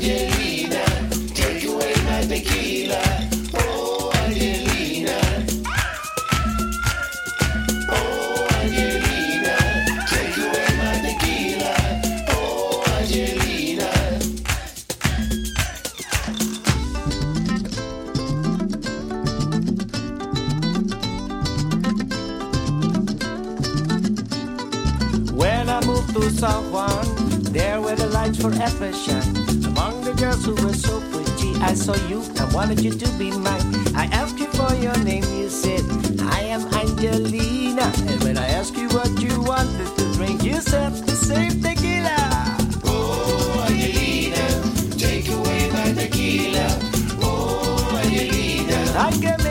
Angelina, take away my tequila. Oh, Angelina. Oh, Angelina, take away my tequila. Oh, Angelina. When I moved to San Juan, there were the lights forever shine. Among the girls who were so pretty, I saw you and wanted you to be mine. I asked you for your name, you said, I am Angelina. And when I asked you what you wanted to drink, you said the same tequila. Oh, Angelina, take away my tequila. Oh, Angelina. I gave